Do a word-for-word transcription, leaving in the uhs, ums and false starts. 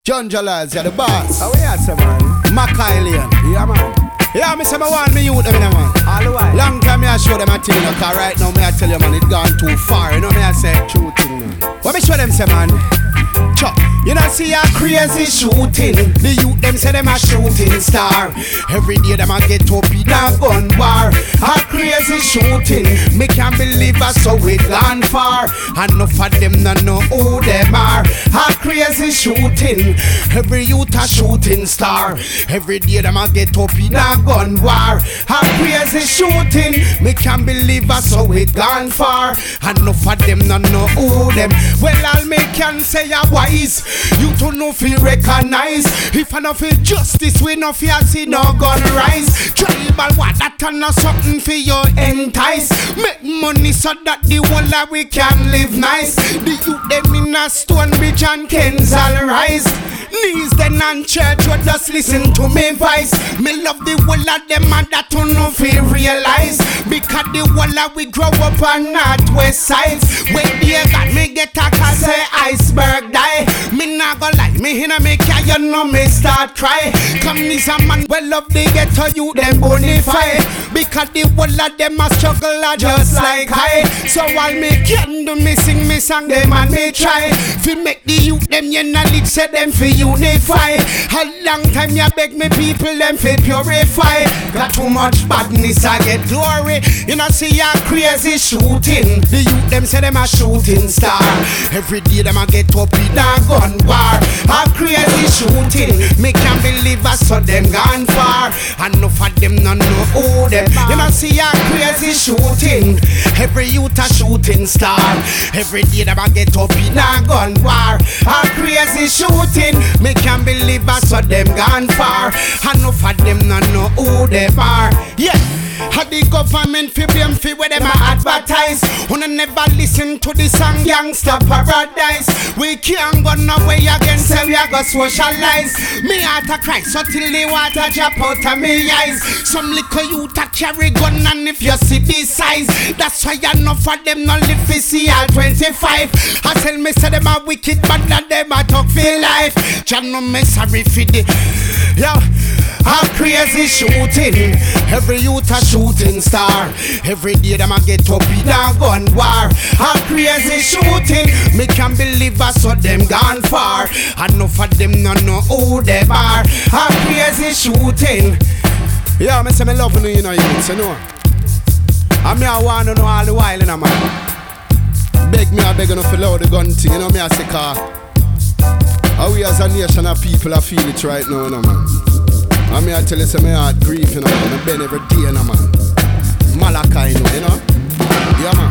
John Jalaz, you're the boss. How we at, sir, man? Macailian. Yeah, man. Yeah, me say me want me youth them, you know, man. All the while. Long time me I show them a thing, you know, cause right now me I tell you, man, it gone too far. You know me I say, True thing, man. what me show them say, man? Chop. You know see a crazy shooting. The youth them say them a shooting star. Every day them a get up in a gun bar. A crazy shooting. Me can't believe us so we gone far. Enough of them no know who them are. A crazy shooting. Every youth a shooting star. Every day them a get up in a gun war. A crazy shooting. Me can't believe us so we gone far. Enough of them no know who them. Well all me can say a wise. You don't know if you recognize. If I know feel justice, we know fear see no gun rise. Tribal what that can not something for your entice. Make money so that the whole of we can live nice. The youth them in a Stonebridge and Kensal rise. Knees then and church would just listen to me voice. Me love the whole of them and that don't know if you realize. Because the whole of we grow up on northwest sides. When they got me get a call say iceberg die. Me nah go lie, me inna me car, you know me start cry. Come this a man well love they get to you them bonify. Because the whole of them a struggle a just like I. So all me can do me sing me song them and me try. Fi make the youth them you knowledge say them fi unify. A long time you beg me people them fi purify. Got too much badness I get glory. You know see a crazy shooting. The youth them say them a shooting star. Every day them a get up in a gun war. A crazy shooting. Me can't believe I saw them gone far. Enough of them no know who them. You know see a crazy shooting. Every youth a shooting star. Every day them a get up in a gun war. A crazy shooting. Me can't believe I saw them gone far. Enough of them no know who them are. Yeah. How the government fi blame fi where them a advertise. Wanna never listen to the song Gangsta Paradise. We can't go no way again, say we a go socialize. Me heart a cry so till the water drop out of me eyes. Some little youth a carry gun and if you see the size, that's why enough of them no live fi see all twenty-five. I tell me say them a wicked but not them a talk fi life. Jah no me sorry fi the yo. A crazy shooting. Every youth a shooting star. Every day them a get up in a gun war. A crazy shooting. Me can't believe I saw them gone far. Enough of them no know who they are. A crazy shooting. Yeah, me say me love you, you know, youths, you know. And me I want to know all the while, you know, man. Beg me, I beg you to fill out the gun thing, you know, me I say, car. How we as a nation of people, I feel it right now, you know, man. And me I tell you, say my heart grief, you know, and I bend every day, you know, man. Malachi, you know, you know? Yeah, man.